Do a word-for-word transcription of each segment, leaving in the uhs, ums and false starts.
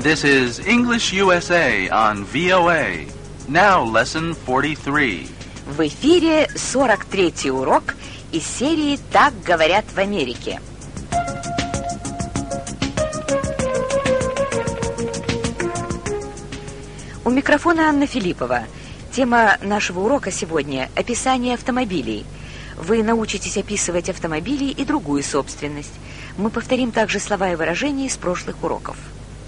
This is English U S A on V O A. Now lesson forty-three. В эфире сорок третий урок из серии «Так говорят в Америке». У микрофона Анна Филиппова. Тема нашего урока сегодня – описание автомобилей. Вы научитесь описывать автомобили и другую собственность. Мы повторим также слова и выражения из прошлых уроков.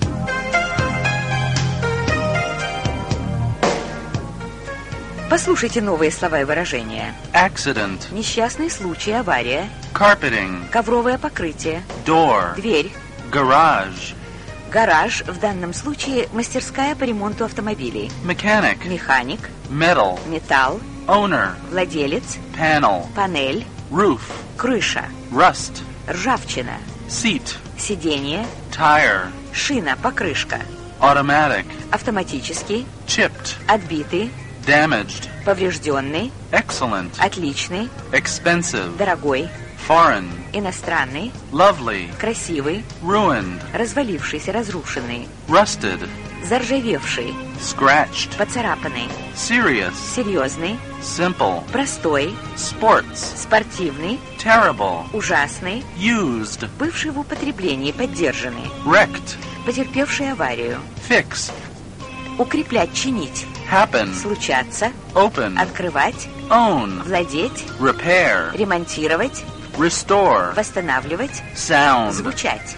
Послушайте новые слова и выражения. Accident. Несчастный случай, авария. Carpeting. Ковровое покрытие. Door. Дверь. Garage. Гараж, в данном случае мастерская по ремонту автомобилей. Mechanic. Механик. Metal. Металл. Owner. Владелец. Panel. Панель. Roof. Крыша. Rust. Ржавчина. Seat. Сиденье. Tire. Шина, покрышка. Automatic. Автоматический. Chipped. Отбитый. Damaged. Поврежденный. Excellent. Отличный. Expensive. Дорогой. Foreign. Иностранный. Lovely. Красивый. Ruined. Развалившийся, разрушенный. Rusted. Заржавевший. Scratched. Поцарапанный. Serious. Серьезный. Simple. Простой. Sports. Спортивный. Terrible. Ужасный. Used. Бывший в употреблении, поддержанный. Wrecked. Потерпевший аварию. Fix. Укреплять, чинить. Happen. Случаться. Open. Открывать. Own. Владеть. Repair. Ремонтировать. Restore. Восстанавливать. Sound. Звучать.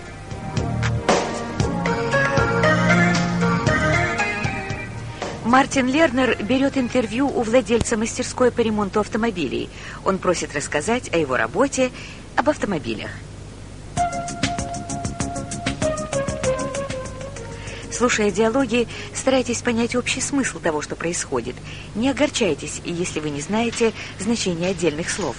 Мартин Лернер берет интервью у владельца мастерской по ремонту автомобилей. Он просит рассказать о его работе, об автомобилях. Слушая диалоги, старайтесь понять общий смысл того, что происходит. Не огорчайтесь, если вы не знаете значения отдельных слов.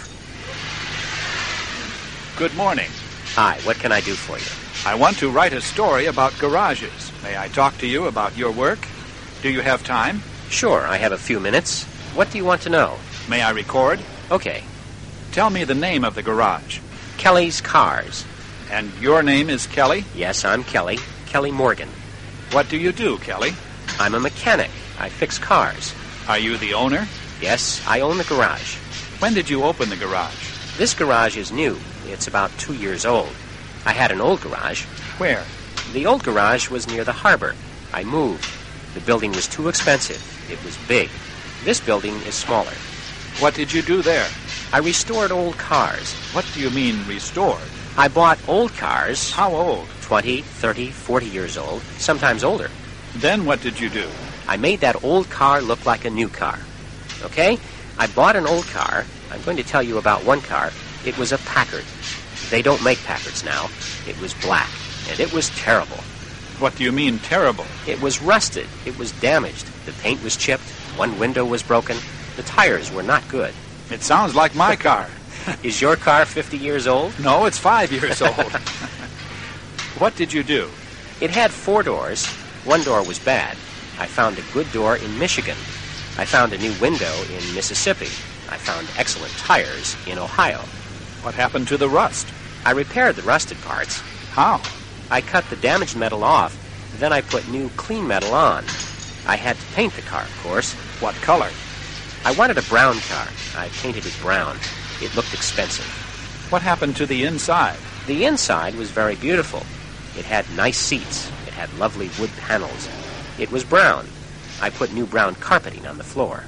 Good morning. Hi, what can I do for you? I want to write a story about garages. May I talk to you about your work? Do you have time? Sure, I have a few minutes. What do you want to know? May I record? Okay. Tell me the name of the garage. Kelly's Cars. And your name is Kelly? Yes, I'm Kelly. Kelly Morgan. What do you do, Kelly? I'm a mechanic. I fix cars. Are you the owner? Yes, I own the garage. When did you open the garage? This garage is new. It's about two years old. I had an old garage. Where? The old garage was near the harbor. I moved. The building was too expensive. It was big. This building is smaller. What did you do there? I restored old cars. What do you mean, restored? I bought old cars. How old? twenty, thirty, forty years old, sometimes older. Then what did you do? I made that old car look like a new car. Okay? I bought an old car. I'm going to tell you about one car. It was a Packard. They don't make Packards now. It was black, and it was terrible. What do you mean, terrible? It was rusted. It was damaged. The paint was chipped. One window was broken. The tires were not good. It sounds like my car. Is your car fifty years old? No, it's five years old. What did you do? It had four doors. One door was bad. I found a good door in Michigan. I found a new window in Mississippi. I found excellent tires in Ohio. What happened to the rust? I repaired the rusted parts. How? I cut the damaged metal off. Then I put new clean metal on. I had to paint the car, of course. What color? I wanted a brown car. I painted it brown. It looked expensive. What happened to the inside? The inside was very beautiful. It had nice seats. It had lovely wood panels. It was brown. I put new brown carpeting on the floor.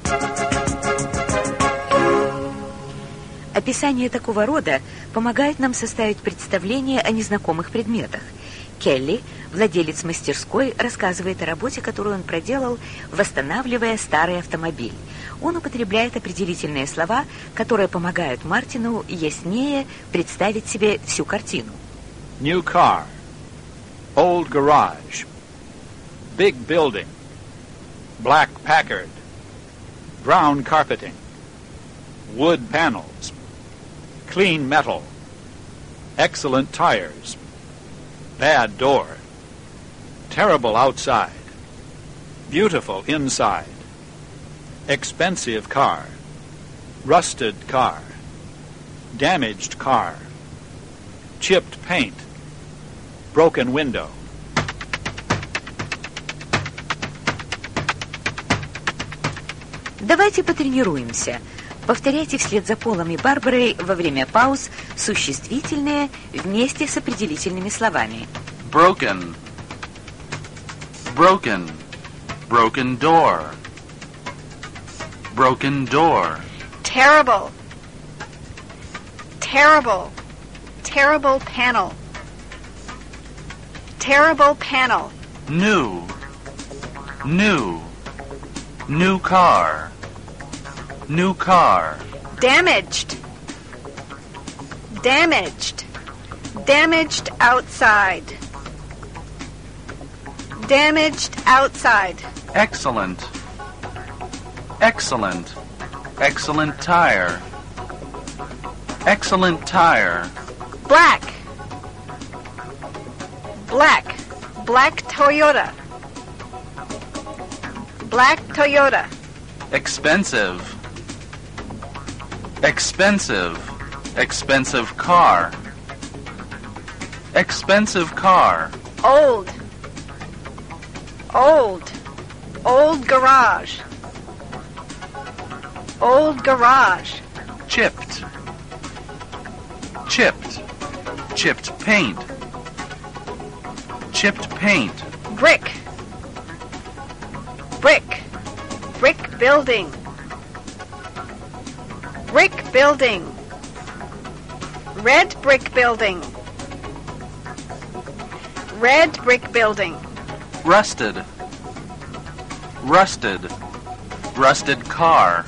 Описание такого рода помогает нам составить представление о незнакомых предметах. Келли, владелец мастерской, рассказывает о работе, которую он проделал, восстанавливая старый автомобиль. Он употребляет определительные слова, которые помогают Мартину яснее представить себе всю картину. New car. Old garage. Big building. Black Packard. Brown carpeting. Wood panels. Clean metal. Excellent tires. Bad door. Terrible outside. Beautiful inside. Expensive car. Rusted car. Damaged car. Chipped paint. Broken window. Давайте потренируемся. Повторяйте вслед за Полом и Барбарой во время пауз существительные вместе с определительными словами. Broken. Broken. Broken door. Broken door. Terrible. Terrible. Terrible panel. Terrible panel. New. New. New car. New car. Damaged. Damaged. Damaged outside. Damaged outside. Excellent. Excellent. Excellent tire. Excellent tire. Black. Black. Black Toyota. Black Toyota. Expensive. Expensive. Expensive car. Expensive car. Old. Old. Old garage. Old garage. Chipped. Chipped. Chipped paint. Chipped paint. Brick. Brick. Brick building. Brick building. Red brick building. Red brick building. Rusted. Rusted. Rusted car.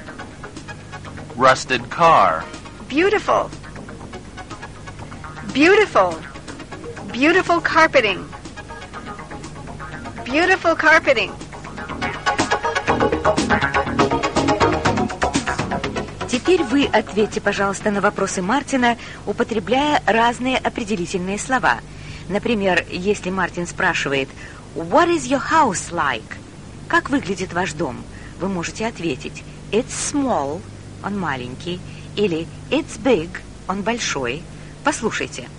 Rusted car. Beautiful. Beautiful. Beautiful carpeting. Beautiful carpeting. Теперь вы ответьте, пожалуйста, на вопросы Мартина, употребляя разные определительные слова. Например, если Мартин спрашивает «What is your house like?» «Как выглядит ваш дом?» Вы можете ответить «It's small» – он маленький, или «It's big» – он большой. Послушайте.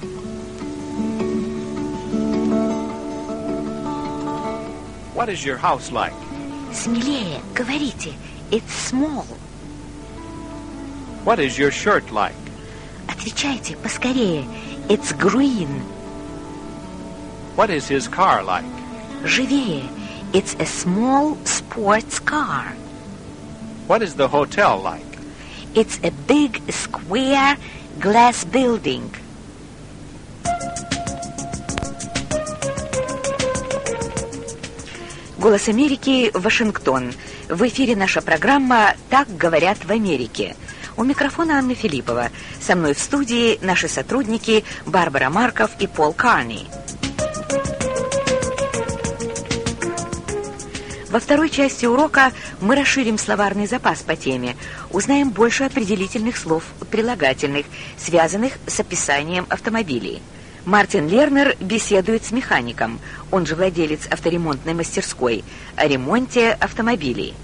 What is your house like? Смелее, говорите. It's small. What is your shirt like? Отвечайте поскорее. It's green. What is his car like? Живее. It's a small sports car. What is the hotel like? It's a big square glass building. Голос Америки, Вашингтон. В эфире наша программа «Так говорят в Америке». У микрофона Анна Филиппова. Со мной в студии наши сотрудники Барбара Марков и Пол Карни. Во второй части урока мы расширим словарный запас по теме, узнаем больше определительных слов, прилагательных, связанных с описанием автомобилей. Мартин Лернер беседует с механиком, он же владелец авторемонтной мастерской, о ремонте автомобилей.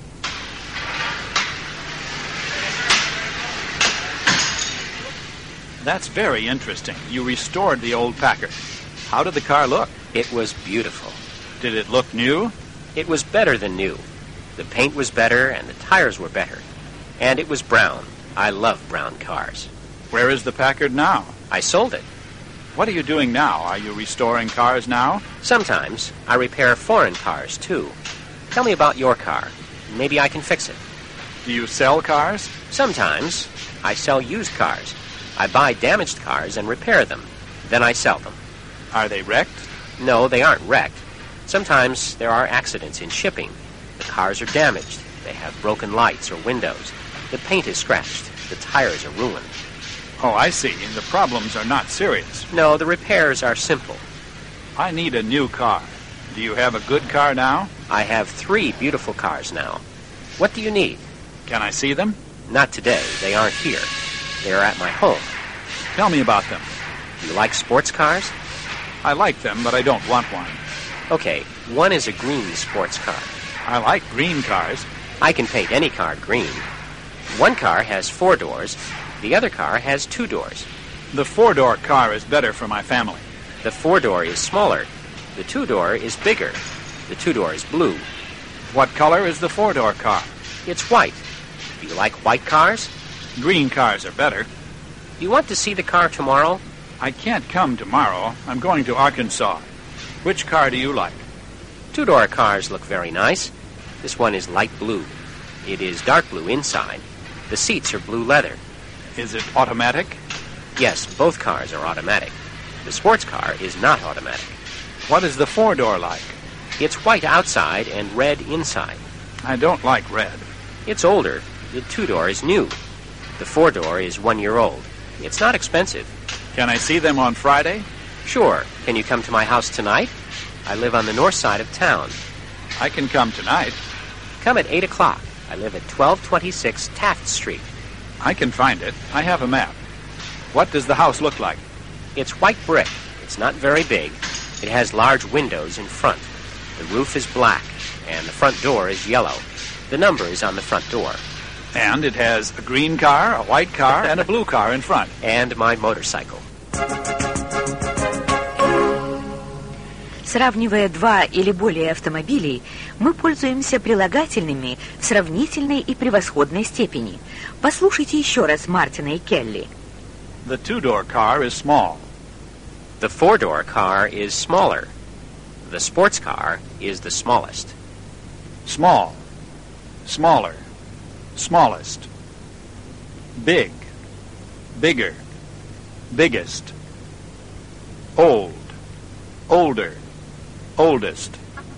That's very interesting. You restored the old Packard. How did the car look? It was beautiful. Did it look new? It was better than new. The paint was better and the tires were better. And it was brown. I love brown cars. Where is the Packard now? I sold it. What are you doing now? Are you restoring cars now? Sometimes I repair foreign cars, too. Tell me about your car. Maybe I can fix it. Do you sell cars? Sometimes I sell used cars. I buy damaged cars and repair them. Then I sell them. Are they wrecked? No, they aren't wrecked. Sometimes there are accidents in shipping. The cars are damaged. They have broken lights or windows. The paint is scratched. The tires are ruined. Oh, I see. The problems are not serious. No, the repairs are simple. I need a new car. Do you have a good car now? I have three beautiful cars now. What do you need? Can I see them? Not today. They aren't here. They are at my home. Tell me about them. Do you like sports cars? I like them, but I don't want one. Okay, one is a green sports car. I like green cars. I can paint any car green. One car has four doors. The other car has two doors. The four-door car is better for my family. The four-door is smaller. The two-door is bigger. The two-door is blue. What color is the four-door car? It's white. Do you like white cars? Green cars are better. Do you want to see the car tomorrow? I can't come tomorrow. I'm going to Arkansas. Which car do you like? Two-door cars look very nice. This one is light blue. It is dark blue inside. The seats are blue leather. Is it automatic? Yes, both cars are automatic. The sports car is not automatic. What is the four-door like? It's white outside and red inside. I don't like red. It's older. The two-door is new. The four-door is one year old. It's not expensive. Can I see them on Friday? Sure. Can you come to my house tonight? I live on the north side of town. I can come tonight. Come at eight o'clock. I live at twelve twenty-six Taft Street. I can find it. I have a map. What does the house look like? It's white brick. It's not very big. It has large windows in front. The roof is black, and the front door is yellow. The number is on the front door. And it has a green car, a white car, and a blue car in front. And my motorcycle. Сравнивая два или более автомобилей, мы пользуемся прилагательными в сравнительной и превосходной степени. Послушайте еще раз Мартина и Келли. The two-door car is small. The four-door car is smaller. The sports car is the smallest. Small. Smaller. Smallest. Big. Bigger. Biggest. Old. Older. Oldest.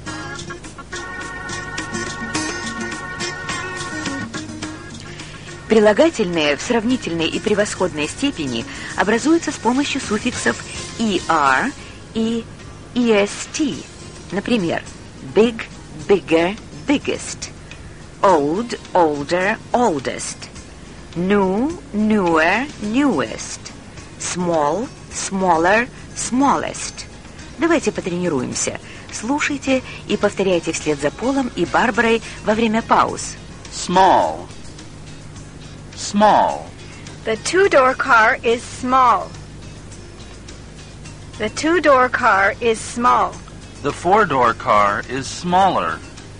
Прилагательные в сравнительной и превосходной степени образуются с помощью суффиксов er и est. Например, big, bigger, biggest, old, older, oldest, new, newer, newest, small, smaller, smallest. Давайте потренируемся. Слушайте и повторяйте вслед за Полом и Барбарой во время пауз. Small. Small. The two-door car is small. The two-door car is small. The four-door car is smaller.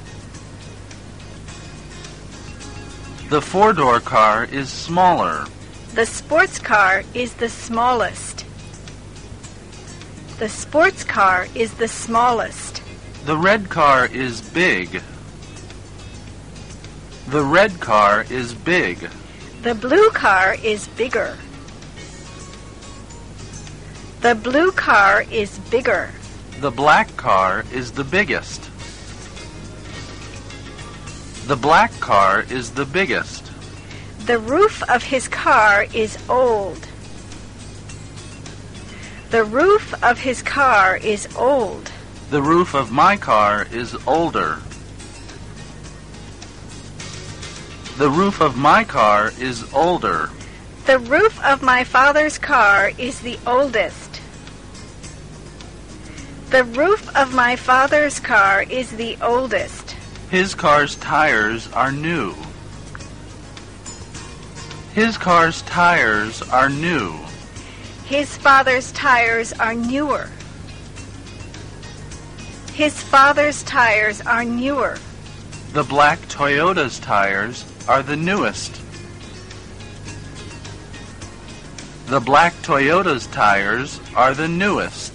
The four-door car is smaller. The sports car is the smallest. The sports car is the smallest. The red car is big. The red car is big. The blue car is bigger. The blue car is bigger. The black car is the biggest. The black car is the biggest. The roof of his car is old. The roof of his car is old. The roof of my car is older. The roof of my car is older. The roof of my father's car is the oldest. The roof of my father's car is the oldest. His car's tires are new. His car's tires are new. His father's tires are newer. His father's tires are newer. The black Toyota's tires are the newest. The black Toyota's tires are the newest.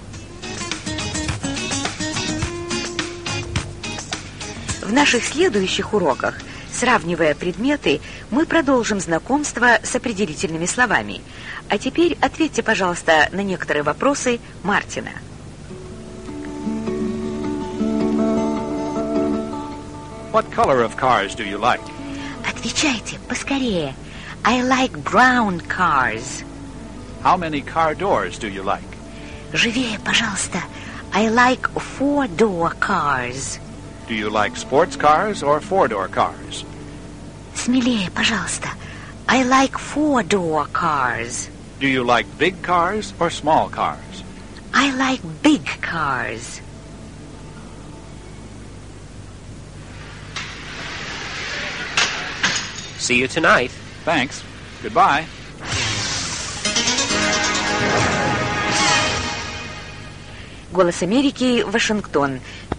В наших следующих уроках, сравнивая предметы, мы продолжим знакомство с определительными словами. А теперь ответьте, пожалуйста, на некоторые вопросы Мартина. What color of cars do you like? Отвечайте поскорее. I like brown cars. How many car doors do you like? Живее, пожалуйста. I like four-door cars. Do you like sports cars or four-door cars? Смелее, пожалуйста. I like four-door cars. Do you like big cars or small cars? I like big cars. See you tonight. Thanks. Goodbye. Голос Америки, Вашингтон.